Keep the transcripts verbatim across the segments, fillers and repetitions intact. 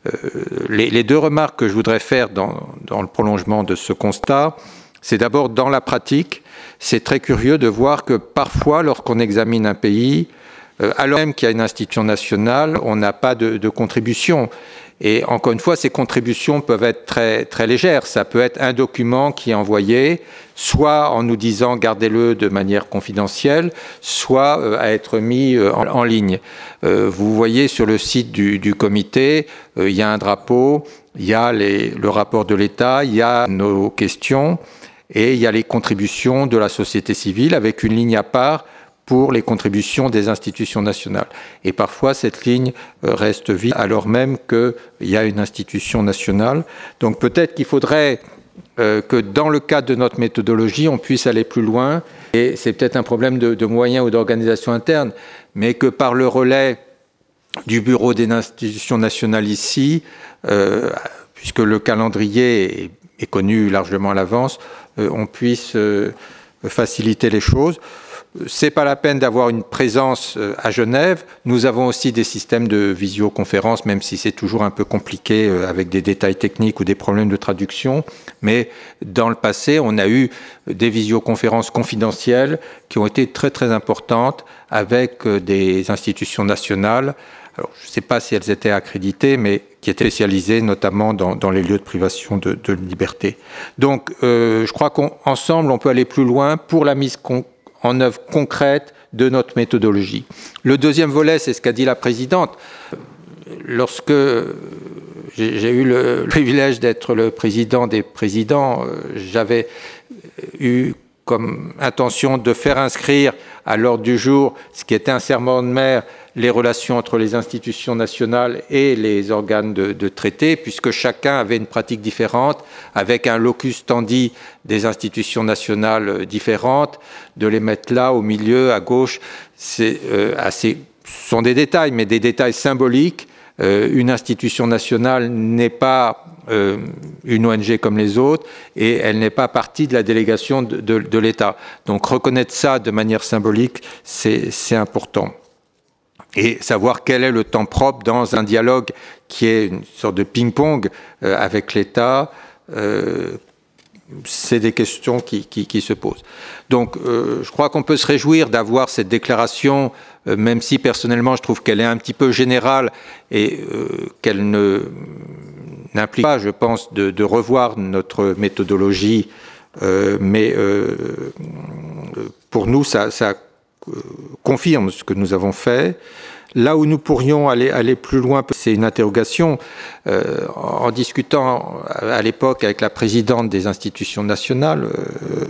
Euh, les, les deux remarques que je voudrais faire dans, dans le prolongement de ce constat, c'est d'abord dans la pratique, c'est très curieux de voir que parfois, lorsqu'on examine un pays, euh, alors même qu'il y a une institution nationale, on n'a pas de, de contribution. Et encore une fois, ces contributions peuvent être très, très légères. Ça peut être un document qui est envoyé, soit en nous disant gardez-le de manière confidentielle, soit euh, à être mis euh, en, en ligne. Euh, vous voyez sur le site du, du comité, euh, il y a un drapeau, il y a les, le rapport de l'État, il y a nos questions et il y a les contributions de la société civile avec une ligne à part pour les contributions des institutions nationales. Et parfois, cette ligne reste vide, alors même qu'il y a une institution nationale. Donc peut-être qu'il faudrait euh, que dans le cadre de notre méthodologie, on puisse aller plus loin. Et c'est peut-être un problème de, de moyens ou d'organisation interne, mais que par le relais du bureau des institutions nationales ici, euh, puisque le calendrier est, est connu largement à l'avance, euh, on puisse euh, faciliter les choses. C'est pas la peine d'avoir une présence à Genève. Nous avons aussi des systèmes de visioconférence, même si c'est toujours un peu compliqué avec des détails techniques ou des problèmes de traduction. Mais dans le passé, on a eu des visioconférences confidentielles qui ont été très très importantes avec des institutions nationales. Alors, je ne sais pas si elles étaient accréditées, mais qui étaient spécialisées notamment dans, dans les lieux de privation de, de liberté. Donc, euh, je crois qu'ensemble, on peut aller plus loin pour la mise en en œuvre concrète de notre méthodologie. Le deuxième volet, c'est ce qu'a dit la présidente. Lorsque j'ai eu le privilège d'être le président des présidents, j'avais eu comme intention de faire inscrire à l'ordre du jour ce qui était un serment de mer, les relations entre les institutions nationales et les organes de, de traité, puisque chacun avait une pratique différente, avec un locus standi des institutions nationales différentes, de les mettre là, au milieu, à gauche, c'est euh, assez, ce sont des détails, mais des détails symboliques. Euh, une institution nationale n'est pas euh, une O N G comme les autres et elle n'est pas partie de la délégation de, de, de l'État. Donc reconnaître ça de manière symbolique, c'est important. Et savoir quel est le temps propre dans un dialogue qui est une sorte de ping-pong euh, avec l'État, euh, c'est des questions qui, qui, qui se posent. Donc, euh, je crois qu'on peut se réjouir d'avoir cette déclaration, euh, même si personnellement je trouve qu'elle est un petit peu générale et euh, qu'elle ne n'implique pas, je pense, de, de revoir notre méthodologie. Euh, mais euh, pour nous, ça, ça confirme ce que nous avons fait. Là où nous pourrions aller, aller plus loin, c'est une interrogation. Euh, en discutant à l'époque avec la présidente des institutions nationales, euh,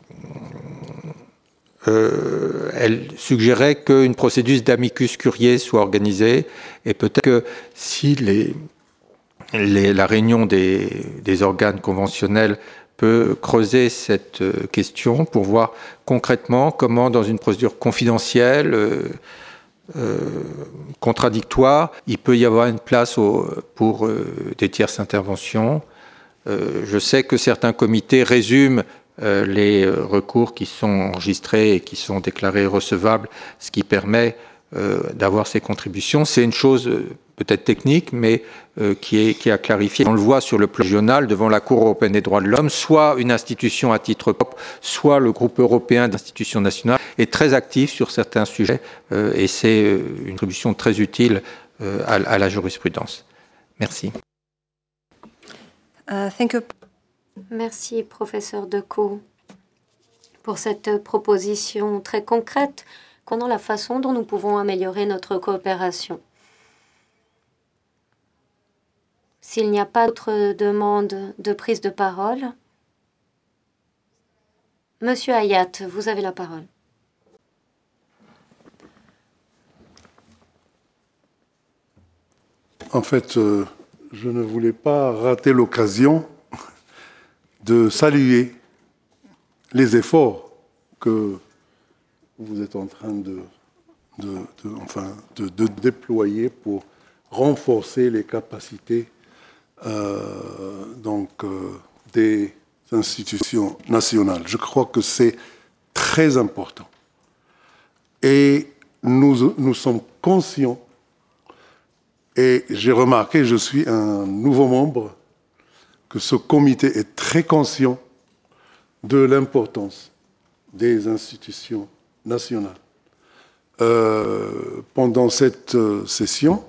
euh, elle suggérait qu'une procédure d'amicus curiae soit organisée et peut-être que si les, les, la réunion des, des organes conventionnels peut creuser cette question pour voir concrètement comment, dans une procédure confidentielle, euh, Euh, contradictoire, il peut y avoir une place au, pour euh, des tierces interventions. Euh, je sais que certains comités résument euh, les recours qui sont enregistrés et qui sont déclarés recevables, ce qui permet euh, d'avoir ces contributions. C'est une chose euh, peut-être technique, mais euh, qui, est, qui a clarifié. On le voit sur le plan régional devant la Cour européenne des droits de l'homme, soit une institution à titre propre, soit le groupe européen d'institutions nationales est très actif sur certains sujets euh, et c'est une contribution très utile euh, à, à la jurisprudence. Merci. Uh, thank you. Merci, professeur Decaux, pour cette proposition très concrète concernant la façon dont nous pouvons améliorer notre coopération. S'il n'y a pas d'autres demandes de prise de parole, Monsieur Hayat, vous avez la parole. En fait, euh, je ne voulais pas rater l'occasion de saluer les efforts que vous êtes en train de, de, de, enfin, de, de déployer pour renforcer les capacités euh, donc, euh, des institutions nationales. Je crois que c'est très important. Et nous, nous sommes conscients Et j'ai remarqué, je suis un nouveau membre, que ce comité est très conscient de l'importance des institutions nationales. Euh, pendant cette session,